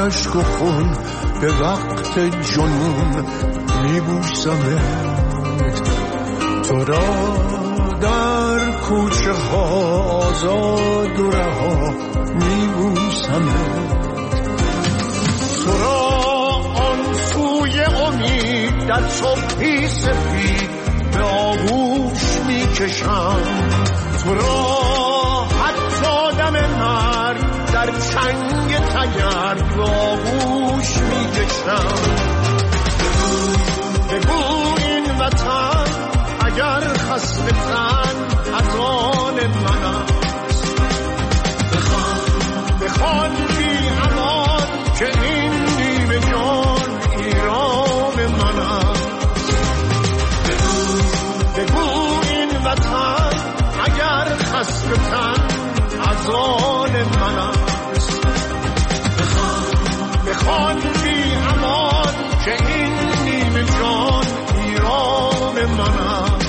اشک و خون به وقت جنون میبوسمت، تو را در کوچه ها آزاد و رها میبوسمت، تو را آن سوی امید در صبحی سفید به آغوش میکشم، تو را حتی دم مرگ در چنگ تگرگ به آغوش میکشم. بگو این وطن اگر خسته تن از آن من است، بخوان بی امان که این نیمه جان ایران من است. بگو این وطن اگر خسته تن از آن من است، بخوان بی امان که این نیمه جان ایران من است.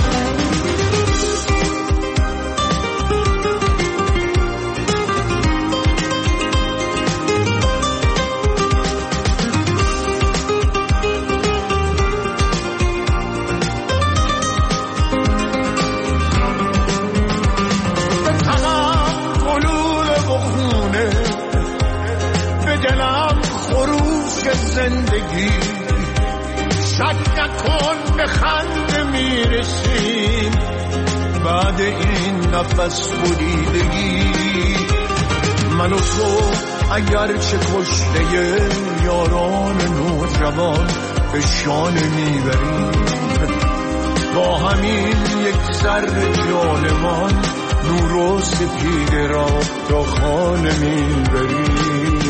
زندگی شک نکن به خنده میرسیم بعد این نفس بریدگی. من و تو اگرچه کشته یاران نوجوان به شانه میبریم، با همین یک ذره جانمان نور و سپیده را تا خانه میبریم.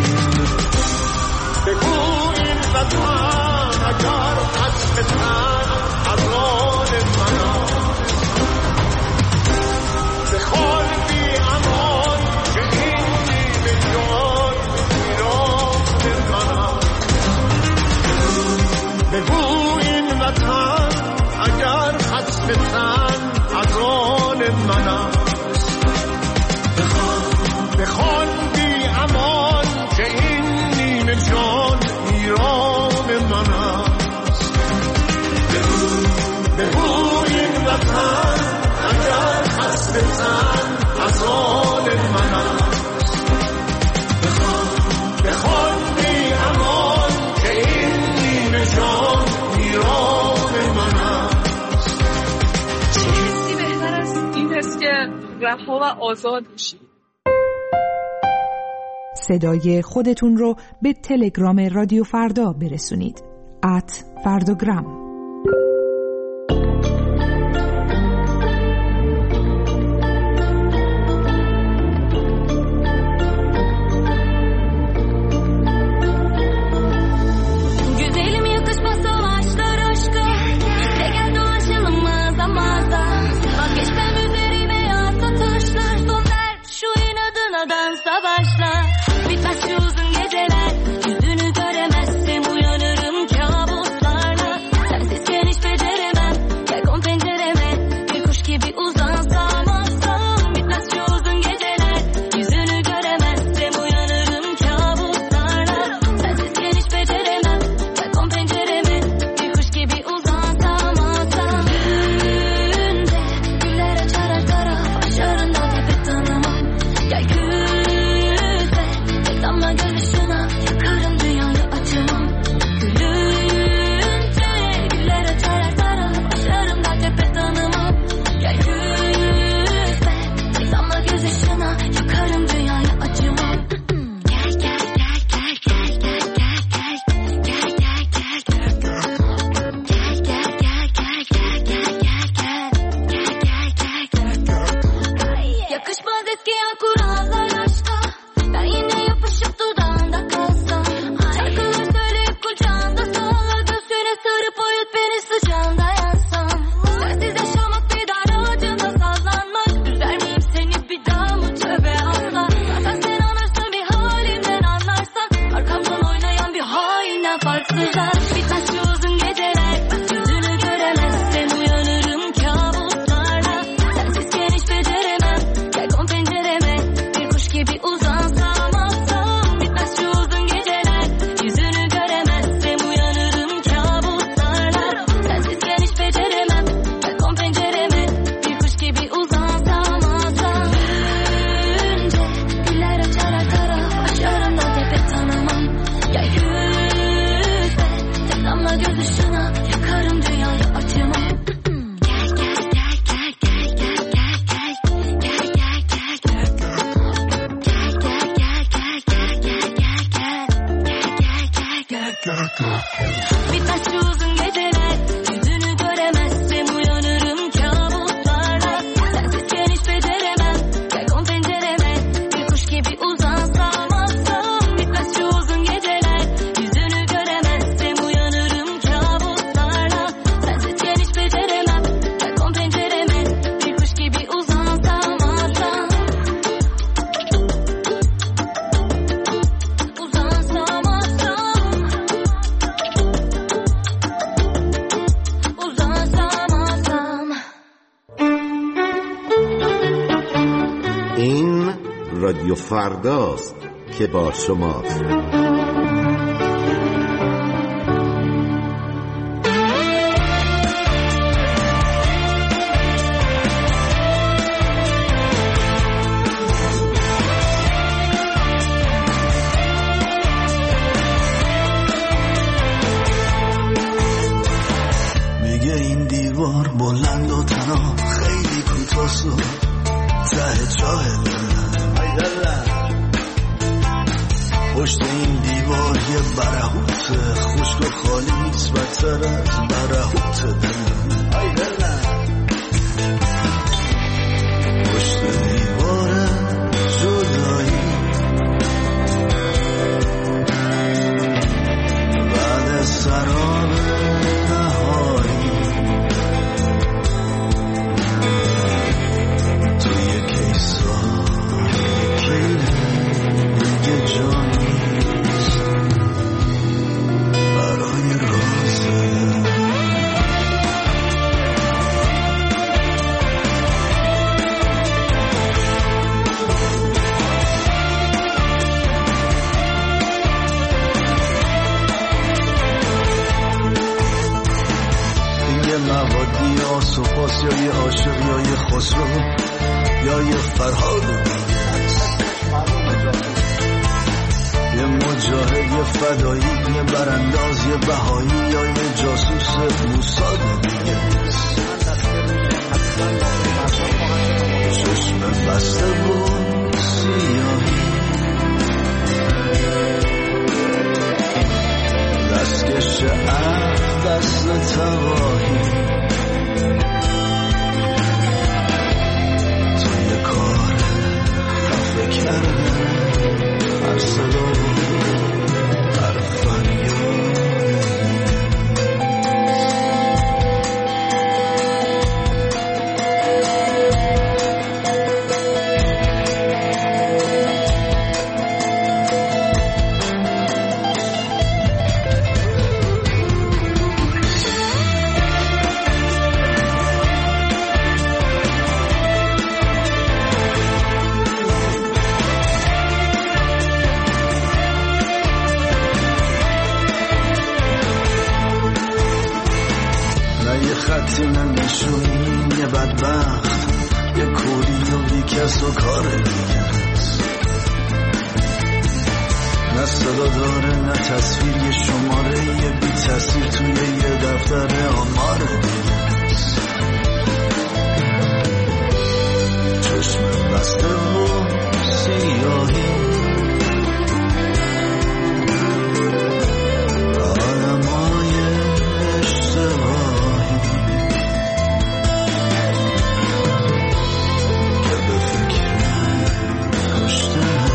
بگو این وطن اگر قصد تن از آن من است، بخوان بی امان که این نیمه جان ایران من است. بگو این وطن اگر قصد تن از آن من است، بخوان بی امان که این نیمه جان ایران من است. بگو این وطن اگر خسته تن از آن من است، بخوان بی امان که این نیمه جان ایران من است. چه حسی بهتر از این حس که رها و آزاد بشید؟ صدای خودتون رو به تلگرام رادیو فردا برسونید @فرداگرام. gibi uzansam alsam bitmez şu uzun Bitmez şu uzun geceler, yüzünü göremezsem uyanırım kabuslarla. Sensizken hiç beceremem, balkon pencereme bir kuş gibi uzansam alsam. Bitmez şu uzun geceler, yüzünü göremezsem uyanırım kabuslarla. Sensizken hiç beceremem, balkon pencereme bir kuş gibi uzansam alsam. Uzansam alsam. Uzansam alsam. این رادیو فرداست که با شماست. میگه این دیوار بلند و تنها خیلی کوتاست و ته چاه دلم. پشت این دیوار یه برهوت خشک و خالیست بدتر از برهوت دلم. پشت دیوار جدایی بعد سراب نهایی توی کیسای دیگه جانیست برای رازه. یه موادی آسوپاس یا یه عاشق یا یه خسرو یا یه فرهاد یه مجاهد یه فدایی یه برانداز یه بهایی یا یه جاسوس موساد دیگه. چشم بسته و سیاهی دستکش عقل دست تباهی توی کار خفه کردن هر صدا و هر فریاد. خطی نشونی یه بدبخت یه کوری و بیکس و کار دیگه است. نه صدا داره نه تصویر یه شماره یه بی تصویر توی یه دفتر آمار دیگه است. چشم بسته و سیاهی آدمای اشتباهی که به فکر کشتن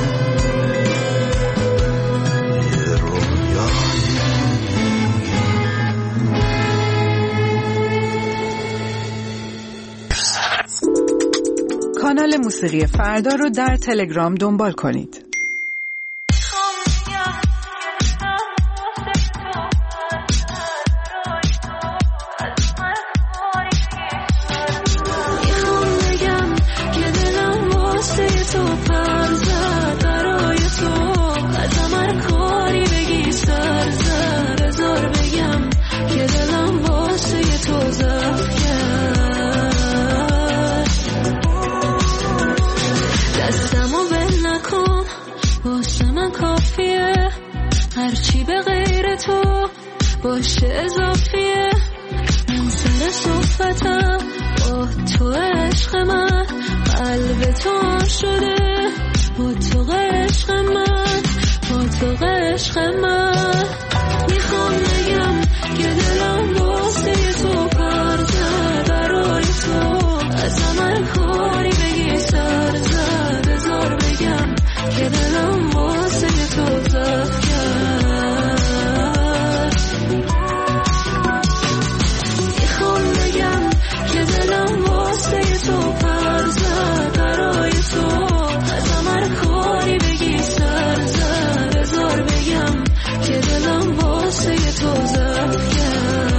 یه رویایی. کانال موسیقی فردا رو در تلگرام دنبال کنید. هرچی به غیر تو باشه اضافیه. من سر صحبتم با تو عشق من قلب تو شده با تو عشق من با تو عشق من. تو زد کرد. میخوام بگم که دلم واسه تو پر زد، برای تو ازم هر کاری بگی سر زد. بذار بگم که دلم واسه تو زد کرد.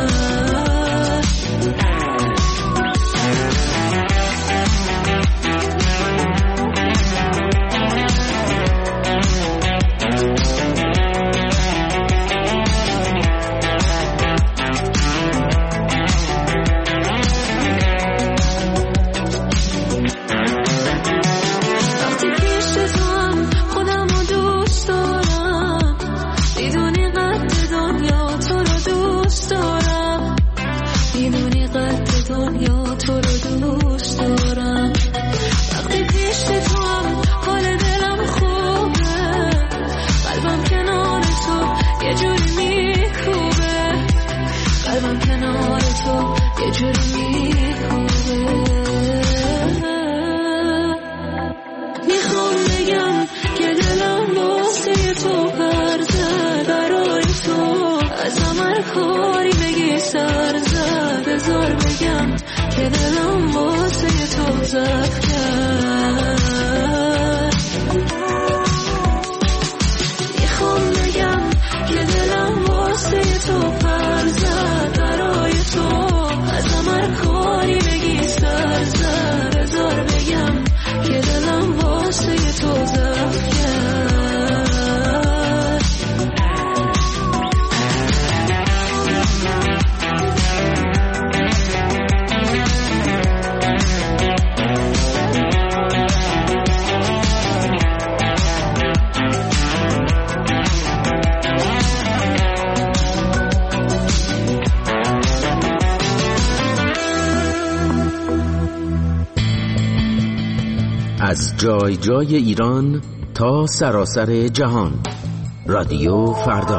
از جای جای ایران تا سراسر جهان، رادیو فردا.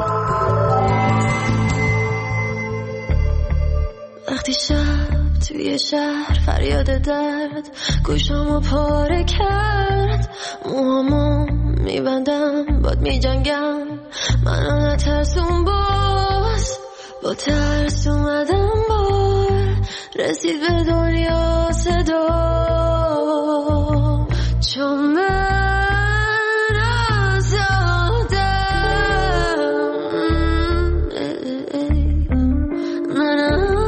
وقتی شب توی شهر فریاد درد گوشامو پاره کرد، موهامو میبندم باد میجنگم، منو نترسون باز، با ترس اومدم بار، رسید به دنیا صدا، چون من آزادم، من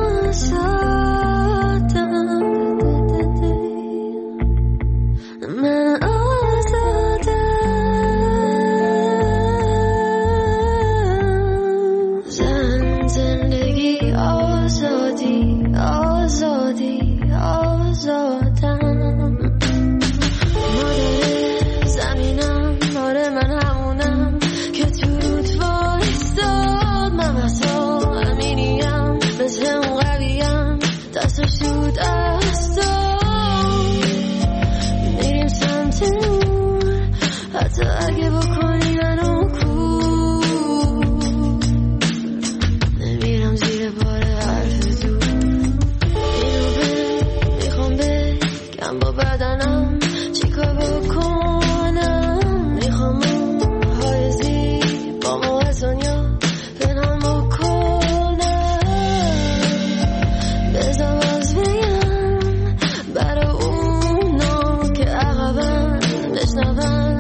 آزادم، من آزادم. زندگی آزادی آزادی آزادم. اگه بکنی منو کور، نمیرم زیر بار حرف دور، اینو میخوام بگم با بدنم چیکار بکنم، میخوام های زیبامو از دنیا پنهان بکنم، بذار باز بگم برای اونا که عقبم بشنون.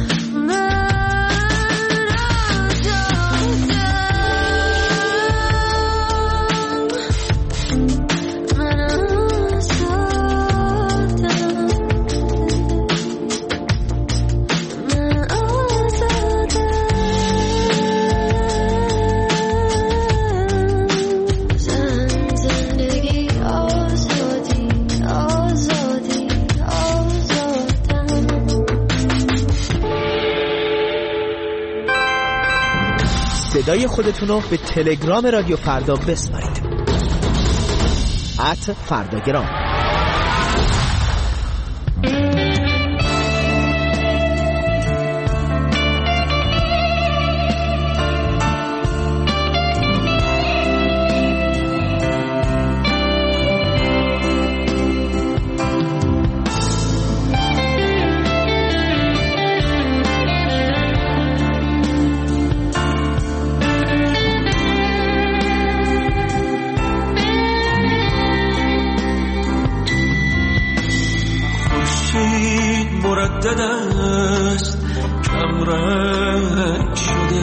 صدای خودتون رو به تلگرام رادیو فردا بسپارید. @فرداگرام. مردد است کم رنگ شده،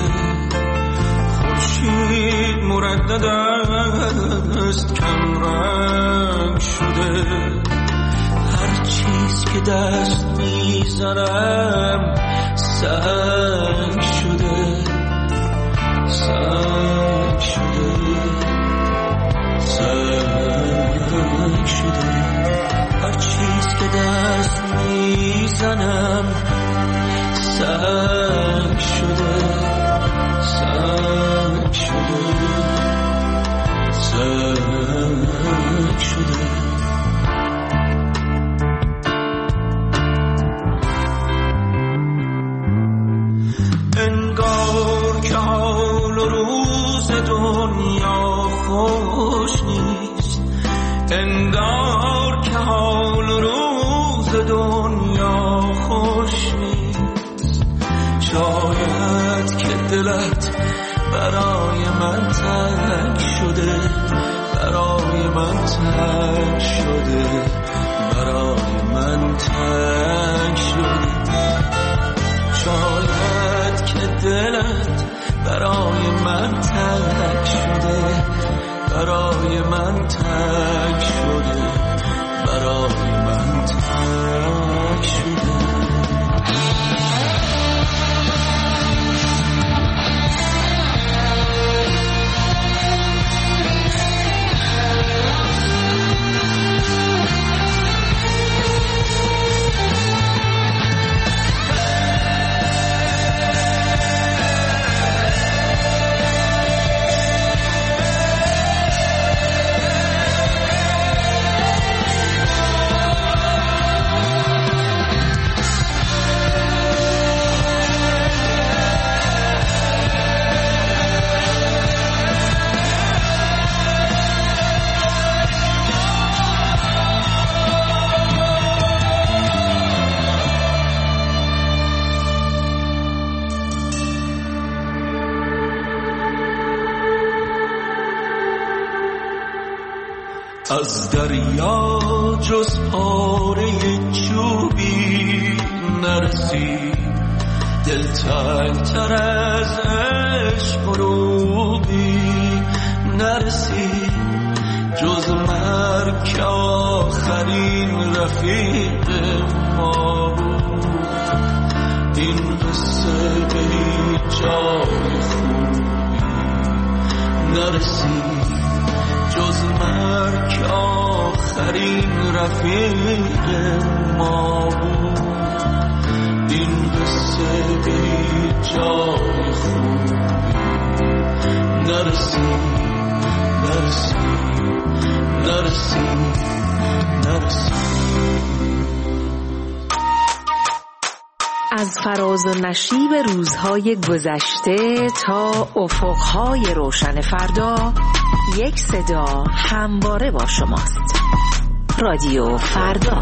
خورشید مردد است کم رنگ شده، هر چیز که دست میزنم سنگ شده، سنگ شده، سنگ شده، هر چیز که دست میزنم سنگ شده، سنگ شده، سنگ شده. انگار که حال و روز دنیا خوش نیست، انگار که حال و روز دنیا خوش نیست، شاید که دلت برای من تنگ شده، برای من تنگ شده، برای من تنگ شده، شاید که دلت برای من تنگ شده، برای من تنگ شده، برای من تنگ شده. از دریا جز پاره چوبی نرسید، دلتنگ‌تر از عشق غروبی نرسید، جز مرگ که آخرین رفیق ما بود، این قصه به هیچ جای خوبی نرسید، جز مرگ آخرین رفیق ما بود، این قصه به هیچ جای خوبی نرسید، نرسید، نرسید، نرسید. از فراز و نشیب روزهای گذشته تا افقهای روشن فردا، یک صدا همواره با شماست. رادیو فردا.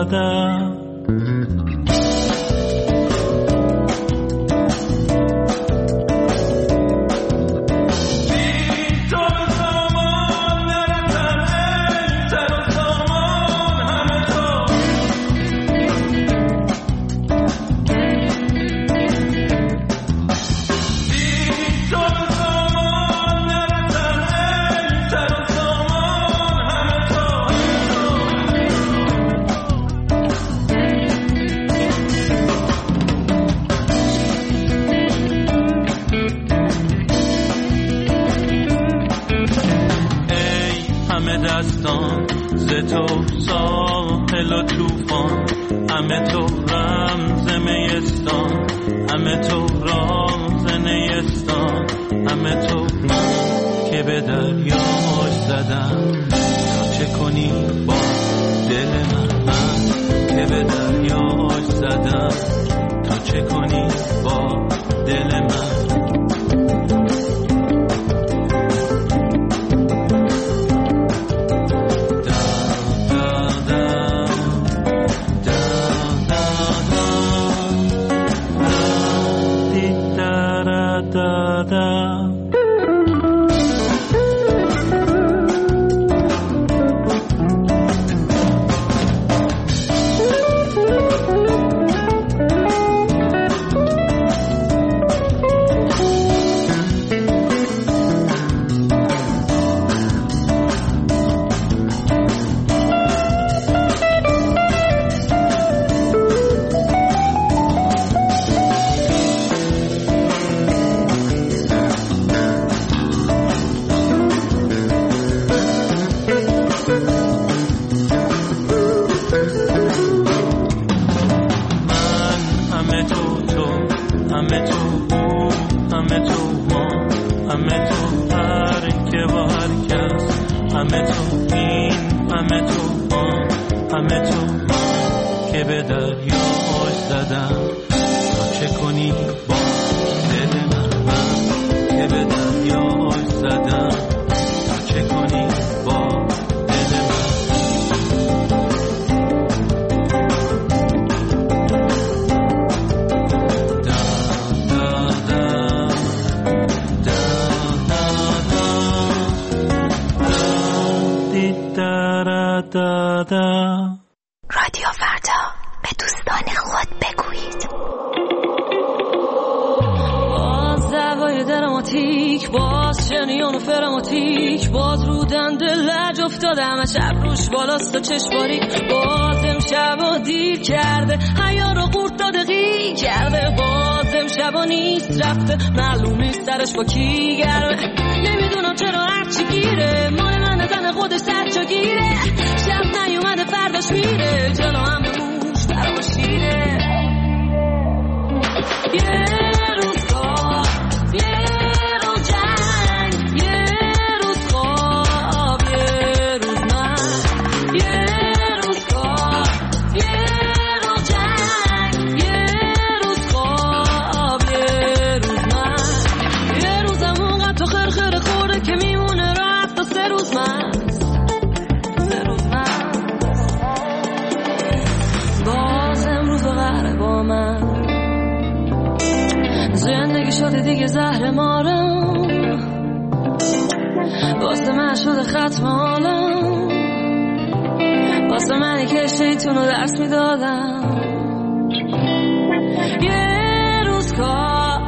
دادم. ز تو ساحل و توفان، همه تو رمز میستان، همه تو راز نیستان، همه تو من که به دریاش زدم. تا چه کنی با دل من که به دریاش زدم؟ تا چه کنی با دل من؟ رادیو فردا، به دوستان خود بگویید. باز دوای دراماتیک، باز شنیان و فراماتیک، باز رو دنده لج افتاده همه شب روش بالاست و چشماری. باز امشب و دیر کرده حیا رو قورت داده غیر کرده. باز امشب و نیست رفته معلوم نیست سرش با کی گرمه. نمیدونم چرا هرچی گیره مال من زن خودش سرچا گیره. شب نیومده فرداش میره جلو هم موش برام شیره. یه روز کار، یه روز جنگ، یه روز خواب، یه روز من. یه روز کار، یه روز جنگ، یه روز خواب، یه روز من. یه روزم اونقدر تو خرخره خورده که میمونه راحت تا 3 روز من. زندگی شده دیگه زهر مارم، واسه من شده ختم حالم، واسه منی که شیطونو درس میدادم. یه روز کار،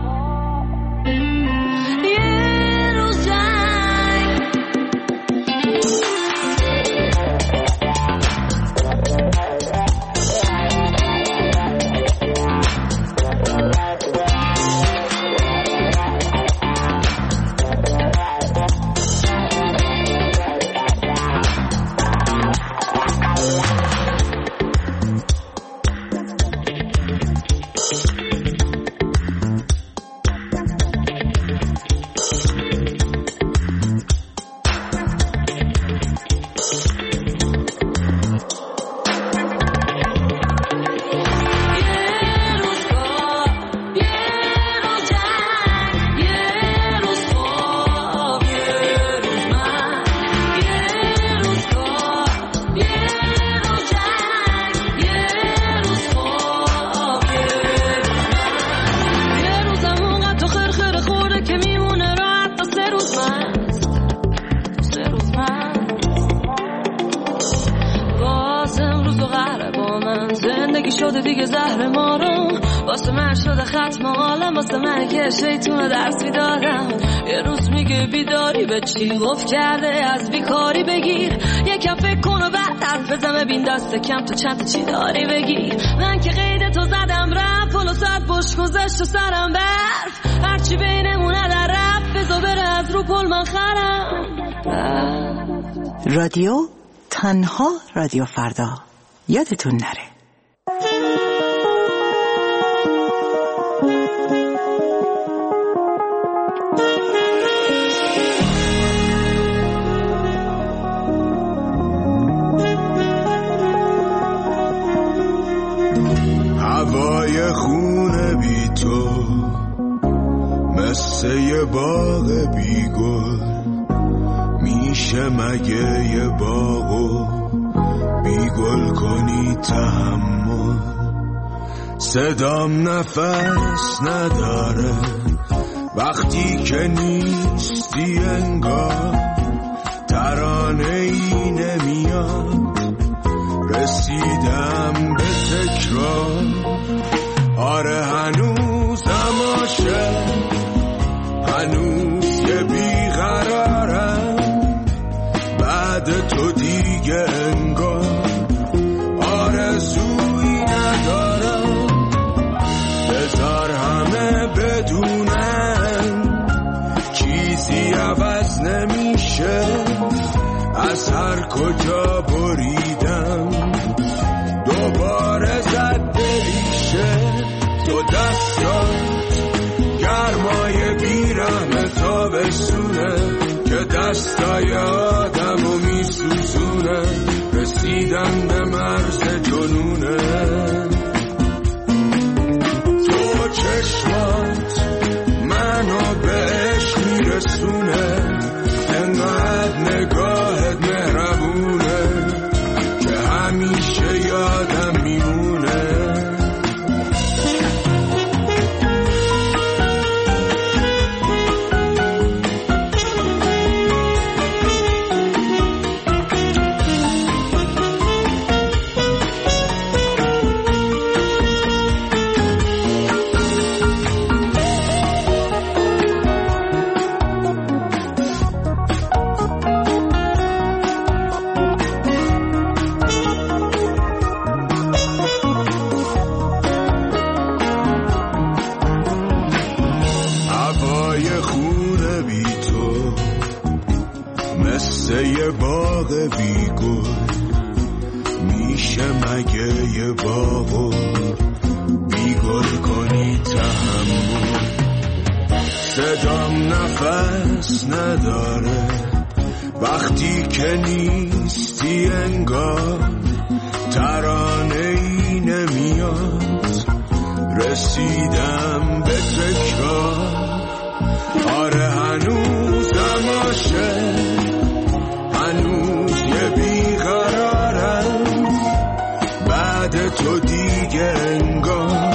یه روز جنگ. شده دیگه زهر ما رو. واسه من شده ختم عالم، واسه من که شیطون درس میدادم. یه روز میگه بیداری به چی گفت کرده، از بیکاری بگیر یکم فکر کن و بعد حرف بزن، ببین دست کم تو چند تا چی داری بگیر. من که قید تو زدم رفت، پلو ساعت بش گذشت و سرم برف، هرچی بینمونه در رفت بزا بره از رو پل من خرم. رادیو تنها رادیو فردا، یادتون نره. هوای خونه بی تو مثل یه باغ بی گل، میشه مگه یه باغو بی گل کنی تحمل؟ صدام نفس نداره وقتی که نیستی، انگار ترانه ای نمیاد. رسیدم به تکرار، آره هنوزم عاشق، هنوز یه بیقرارم. بعد تو دیگه انگار آرزویی ندارم. بذار همه بدونن چیزی عوض نمیشه، از هر کجا بریدم دوباره زد دلیشه. تو دستات گرمای بیرحم تابستونه که دستای آدمو میسوزونه. رسیدن به مرز جنونه، تو چشمات منو به عشق میرسونه. انقدر نگاهت مهربونه که همیشه یادم میمونه. یه باغ بیگل، میشه مگه یه باغو بیگل کنی تحمل؟ صدام نفس نداره وقتی که نیستی، انگار ترانه ای نمیاد. رسیدم به تکرار، آره هنوزم عاشق، هنوز یه بیقرارم. بعد تو دیگه انگار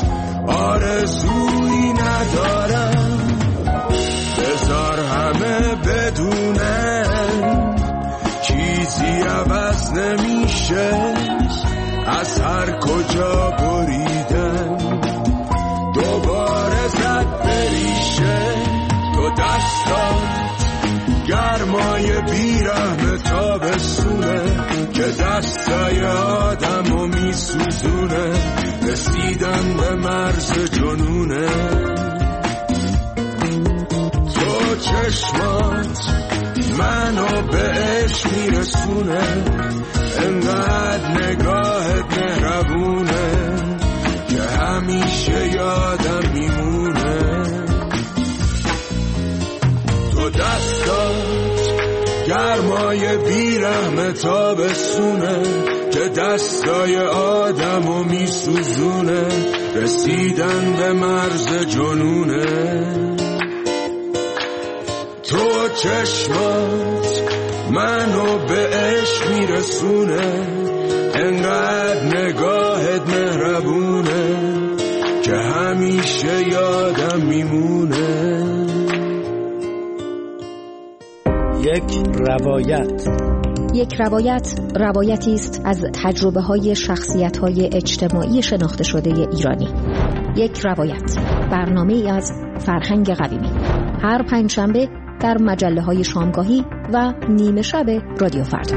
آرزویی ندارم. بذار همه بدونن چیزی عوض نمیشه، از هر کجا بریدن دوباره زد بریشه. تو دستات گرمای بیرحم تابستونه که دستای آدمو میسوزونه. رسیدن به مرز جنونه، تو چشمات منو به عشق میرسونه. انقدر نگاهت مهربونه که همیشه یادم میمونه. تو دستات گرمای بیرحم تابستونه که دستای آدمو میسوزونه. رسیدن به مرز جنونه، تو چشمات منو به عشق میرسونه. انقدر نگاهت مهربونه که همیشه یادم میمونه. یک روایت یک روایت روایتی است از تجربه‌های شخصیت‌های اجتماعی شناخته شده ایرانی. یک روایت، برنامه‌ای از فرهنگ قویمی. هر پنجشنبه در مجله‌های شامگاهی و نیمه شب رادیو فردا.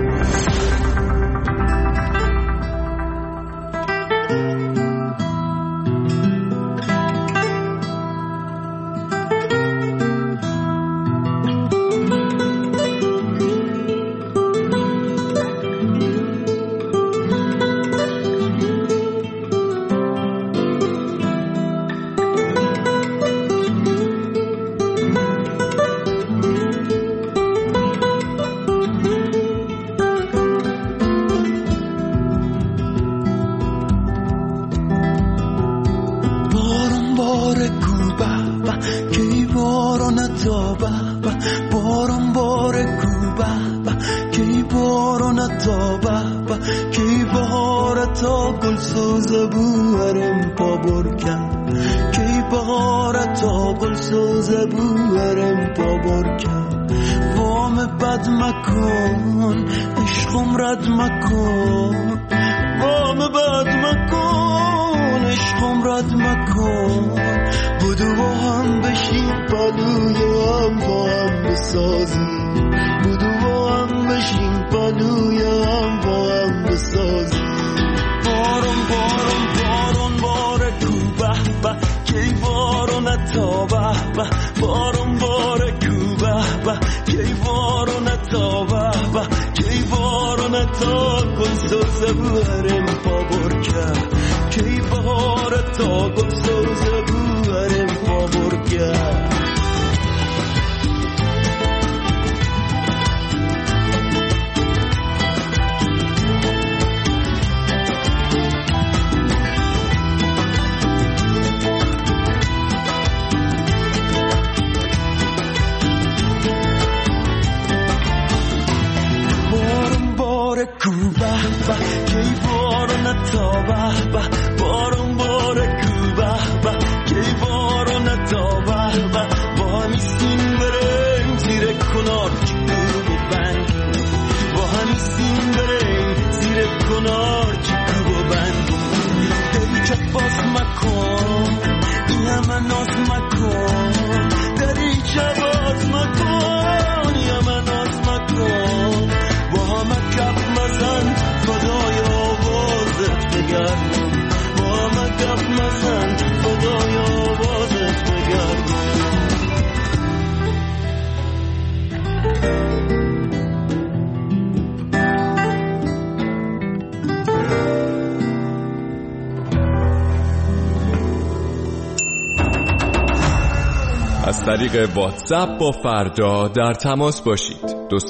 از طریق واتساپ با فردا در تماس باشید.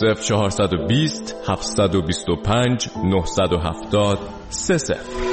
20420 725 970 30.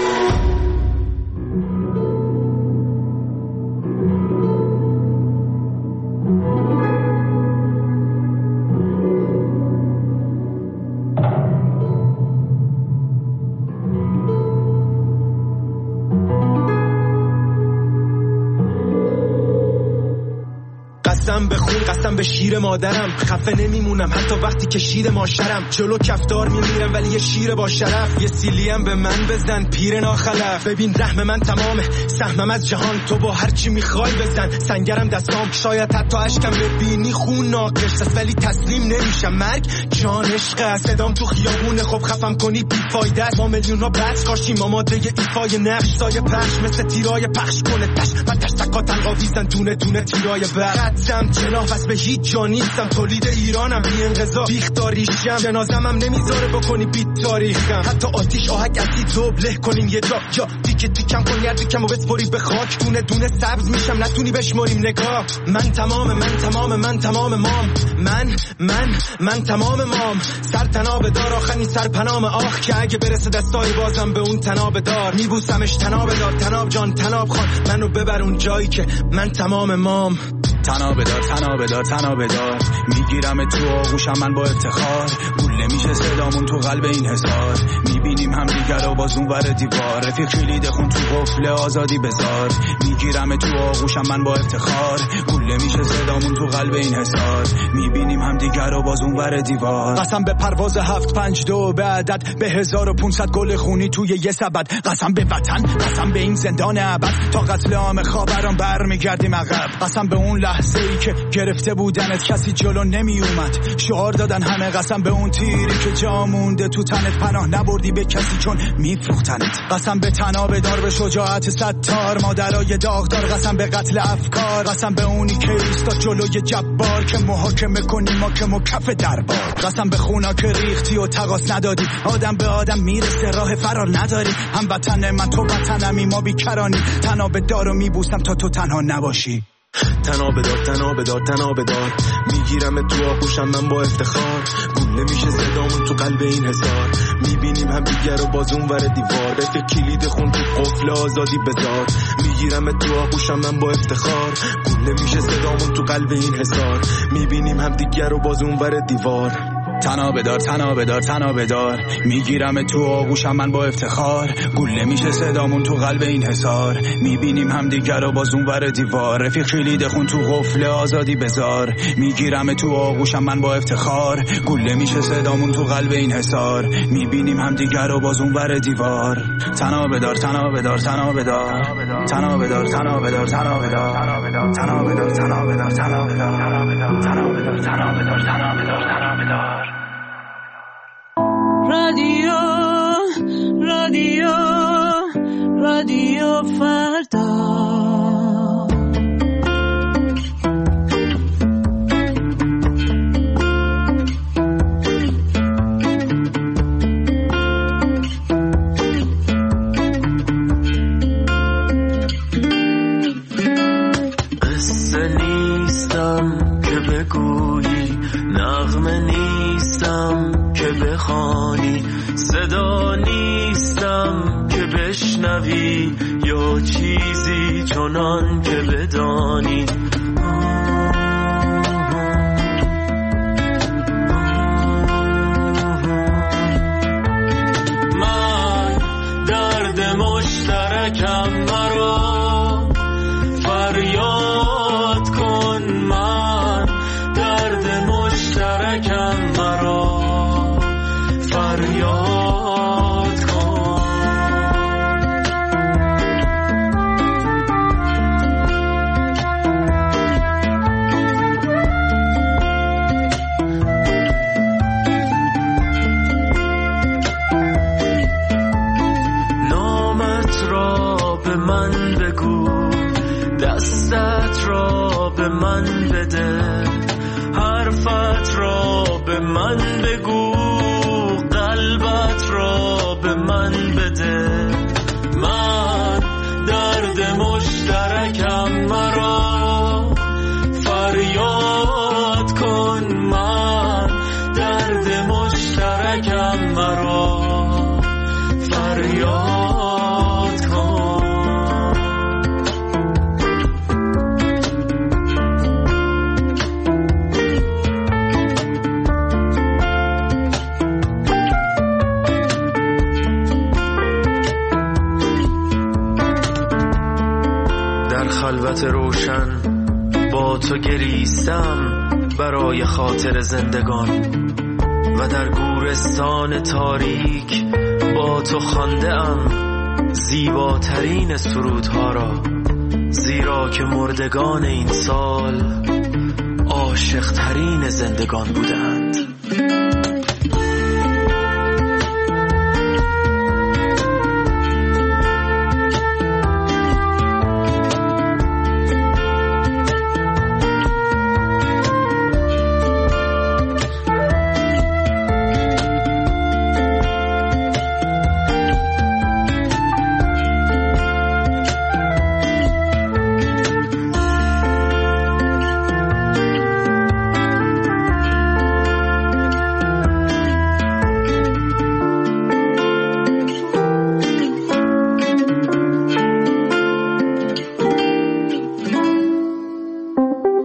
قسم به شیر مادرم، خفه نمیمونم حتی وقتی که شیر ماشرم. جلو کفتار میمیرم ولی یه شیر با شرف. یه سیلیم به من بزن پیر ناخلف. ببین رحم من تمامه، سهمم از جهان. تو با هر چی میخوای بزن، سنگرم دستام. شاید حتی اشکم ببینی خون ناقش است ولی تسلیم نمیشم. مرگ جان عشق است، صدام تو خیابونه خب خفم کنی بی فایده است. ما میلیون را بس کاشیم آماده ایفای نقش. سایه پخش مثل تیرای پخش کنه تش من تش تکا تنقاویزن دونه دونه تیرای برقدم جناح بس به هیچ جا نیستم. تولید ایرانم بی انقضا بیختاریشم. جنازم هم نمیذاره بکنی بیت تاریخم. حتی آتیش آهک ازی دوبله کنیم یه جا یا دیگه تیکم کن یردکم و بسپری به خاک. دونه دونه سبز میشم نتونی بشماریم نگاه. من تمام مام. من تمام مام. سر تناب دار آخرین سر پنام آخ که اگه برسه دستای بازم به اون تناب دار. میبوسمش تناب دار تناب جان تناب خان. منو ببر اون جایی که من تمام مام. تناب دار میگیرم تو آغوشم من با افتخار. گول نمیشه صدامون تو قلب این حصار. میبینیم همدیگر رو باز اونور دیوار. رفیق کلید خون تو قفل آزادی بذار. میگیرم تو آغوشم من با افتخار. گله میشه صدامون تو قلب این حصار. میبینیم همدیگر رو باز اونور دیوار. قسم به پرواز 752 به عدد، به 1500 گل خونی توی یه سبد. قسم به وطن، قسم به این زندان ابد. تا قتل عام خاوران برمیگردیم عقب. قسم به اون لحظه ای که گرفته بودنت کسی جلو نمی اومد. شعار دادن همه. قسم به اون تیری که جا مونده تو تنت، پناه نبردی به کسی چون میفروختنت. قسم به تناب دار، به شجاعت ستار مادرای داغدار. قسم به قتل افکار. قسم به اونی که ایستاد جلوی جبار که محاکمه کنی ما که مکف دربار. قسم به خونا که ریختی و تقاس ندادی. آدم به آدم میرسه راه فرار نداری. هم وطن من تو وطنمی ما بیکرانی. تناب دار رو میبوسم تا تو تنها نباشی. تناب دار میگیرم تو آغوشم من با افتخار. گله میشه صدامون تو قلب این حصار. میبینیم هم دیگر رو باز اونور دیوار. رفیق کلید خون تو قفل آزادی بذار. میگیرم تو آغوشم من با افتخار. گله میشه صدامون تو قلب این حصار. میبینیم هم دیگر رو باز اونور دیوار. تناب دار میگیرم تو آغوشم من با افتخار. گله میشه صدامون تو قلب این حصار. میبینیم همدیگر رو باز اونور دیوار. رفیق کلید خون تو قفل آزادی بذار. میگیرم تو آغوشم من با افتخار. گله میشه صدامون تو قلب این حصار. میبینیم همدیگر رو باز اونور دیوار. تناب دار رادیو فردا. قصه نیستم که بگویی، نغمه نیستم که بخوانی، صدا نیستم که بشنوی یا چیزی چنان که بدانی. من درد مشترکم مرا فریاد کن. من درد مشترکم مرا فریاد کن. نامت را به من بگو، دستت را به من بده، حرفت را به من بگو، قلبت را به من بده. من درد مشترکم مرا فریاد کن. من درد مشترکم مرا فریاد کن. خلوت روشن با تو گریستم برای خاطر زندگان و در گورستان تاریک با تو خوانده‌ام زیباترین سرودها را، زیرا که مردگان این سال عاشق‌ترین زندگان بودند.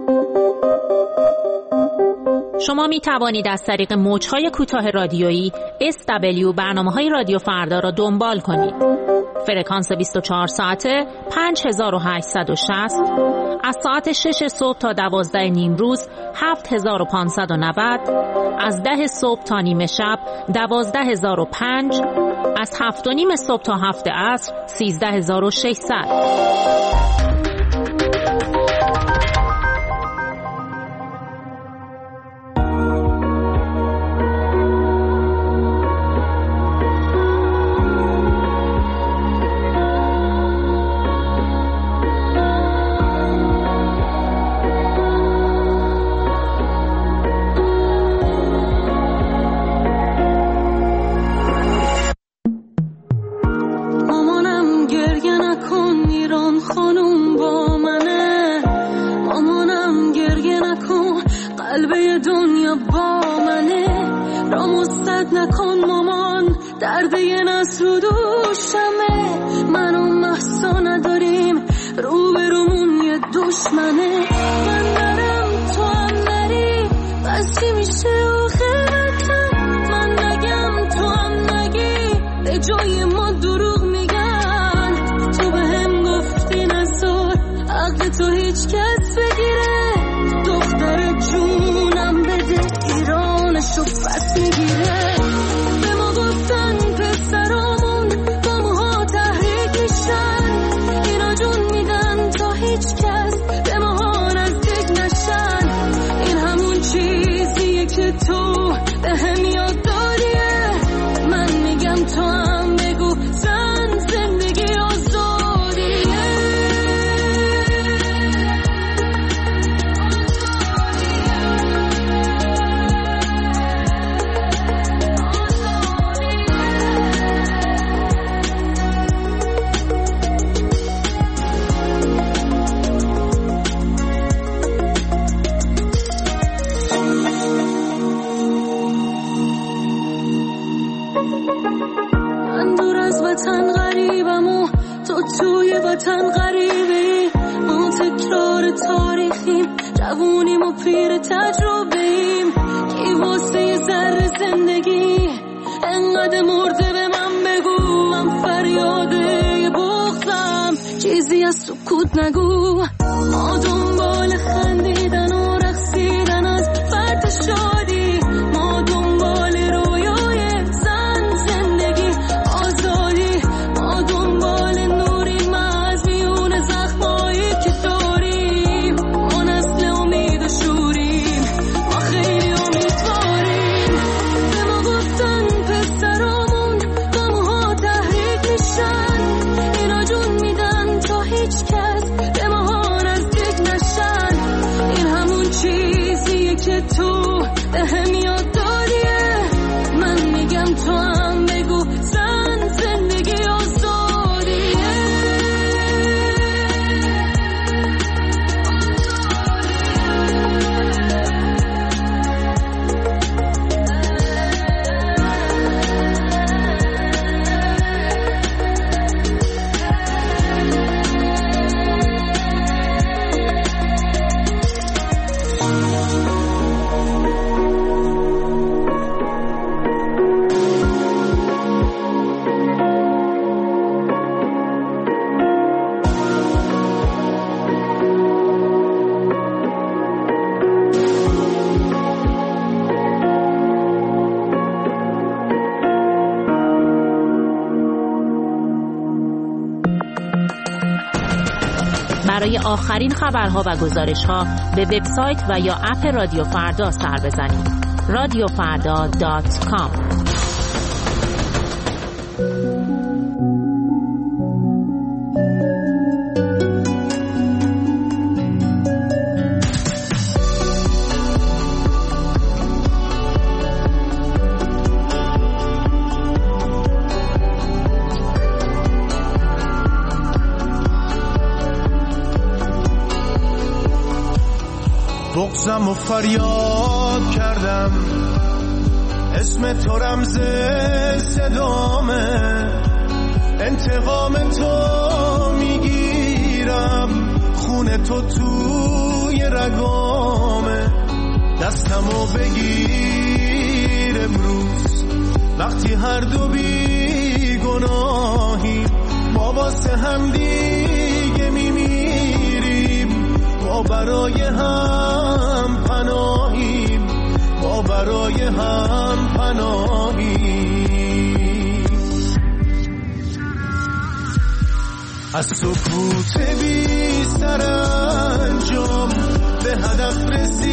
شما می توانید از طریق موج‌های کوتاه رادیویی SW برنامه‌های رادیو فردا را دنبال کنید. فرکانس 24 ساعته 5860، از ساعت 6 صبح تا 12 نیم روز 7590، از 10 صبح تا نیمه شب 12005، از 7 و نیم صبح تا 7 عصر 13600. برای آخرین خبرها و گزارش‌ها به وبسایت و یا اپ رادیو فردا سر بزنید. radiofarda.com. بغضم و فریاد کردم، اسم تو رمز صدامه، انتقام تو میگیرم، خون تو توی رگامه، دستمو بگیر امروز وقتی هر دو بی گناهیم ما واسه هم دیگه میمیریم ما برای هم پناهیم ما برای هم پناهیم از سکوت بی سرانجام به هدف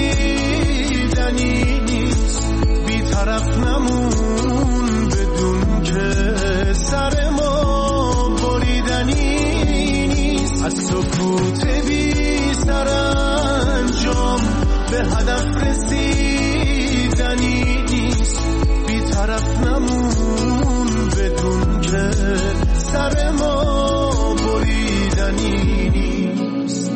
رسیدنی نیست بی طرف نمون بدون که سر ما بریدنی نیست از سکوت بی سرانجام به هدف رسیدنی نیست بی طرف نمون بدون که سر ما بریدنی نیست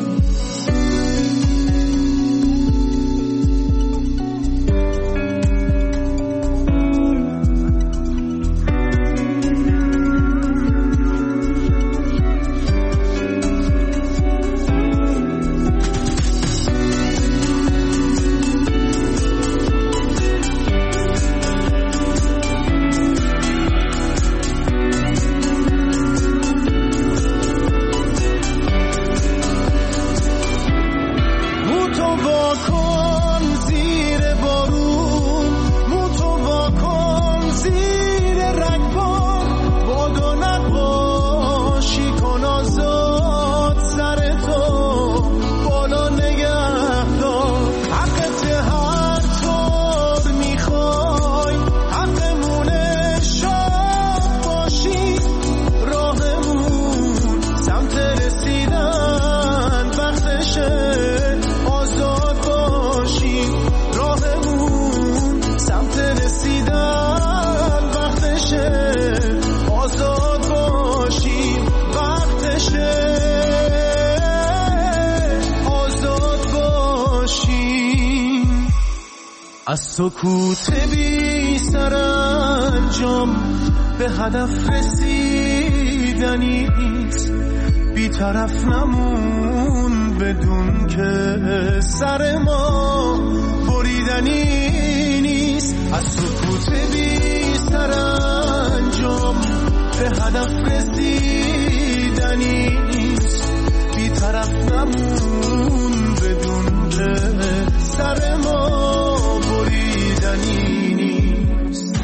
از سکوت بی سرانجام به هدف رسیدنی نیست بی طرف نمون بدون که سر ما بریدنی نیست از سکوت بی سرانجام به هدف رسیدنی نیست بی طرف نمون بدون که سر ما بریدنی نیست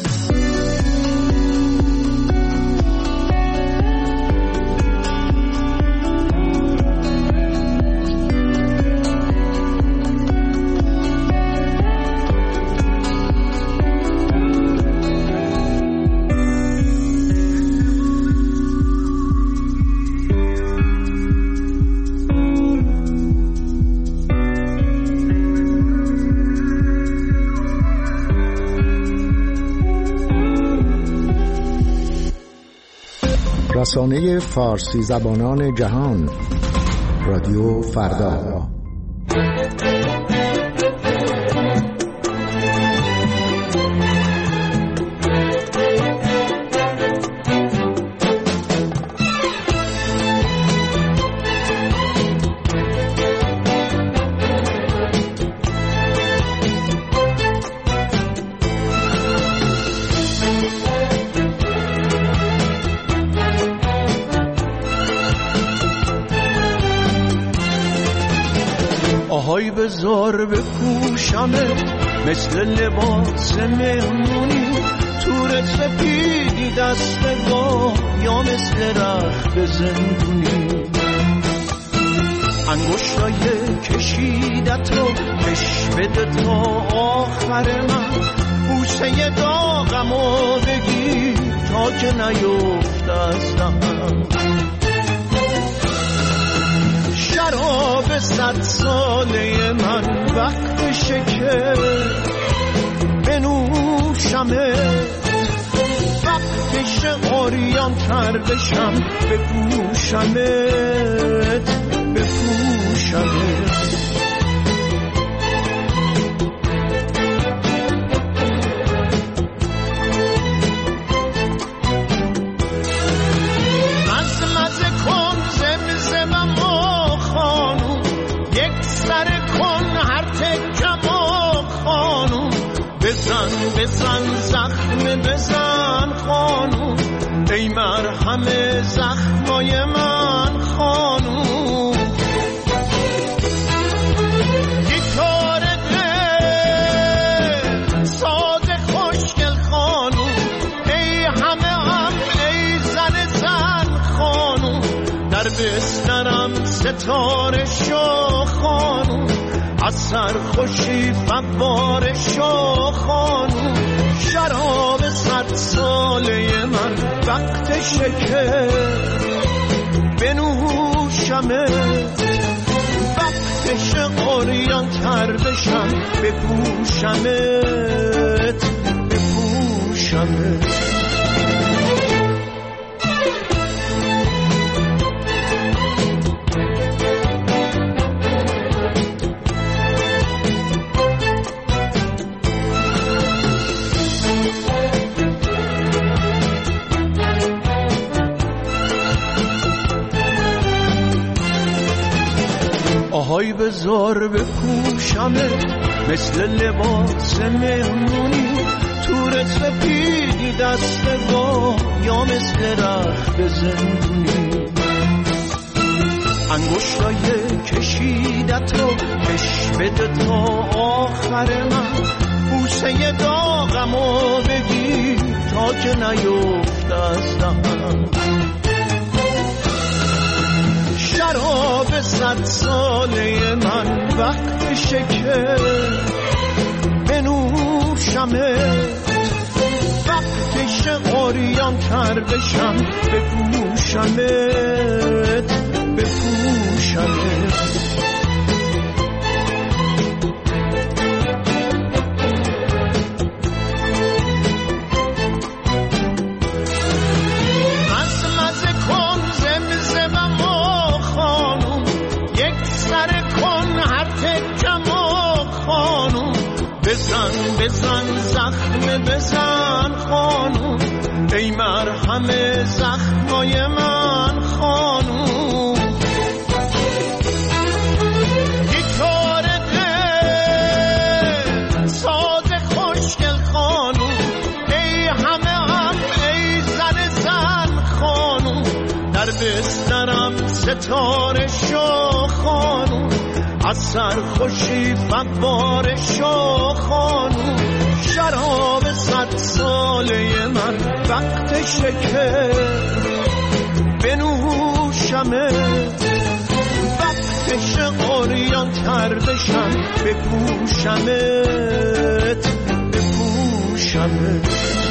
رسانه فارسی زبانان جهان رادیو فردا آهای بزار بپوشمت مثل لباس مهمونی تورت سپیدی دستگاه یا مثل رخت زندونی انگشتای کشیدت رو بش بده تا آخر من بوسه داغم و بگیر تا که نیفت از دهنم شراب 100 ساله من وقتشه که بنوشمت وقتشه عریان تر بشم بپوشمت مزه کن زمزمم خانوم یک سر کن هر تکم خانوم بزن زخم بزن خانوم، ای مرهم زخمای من خانوم. گیتار دل ساز خوشگل خانوم، ای همه هم ای زن زن خانوم. در بسترم ستاره شو خانوم، از سرخوشی فواره شو خانوم. شراب 100 ساله من وقت شکر بنوشمت، وقتش قریان تر بشم بپوشمت بپوشمت. آهای بزار بپوشمت مثل لباس مهمونی، تو رتبه پیدی دست با یا مثل رخت زندونی. انگشتای کشیدت رو بش بده تا آخر من، بوسه داغمو بگیر تا که نیفته از دهنم. شراب 100 ساله من وقت شکر بنوشمت، وقتش قریان تر بشم بپوشمت بپوشمت. بزن بزن زخم بزن خانوم، ای مرهم زخمای من خانوم. گیتار دل ساز خوشگل خانوم، ای همه هم ای زن زن خانوم. در بسترم ستاره شو خانوم، از سرخوشی فواره شو خانوم. شراب 100 ساله من وقت شکر بنوشمت، وقتش قریان تر بشم بپوشمت بپوشمت.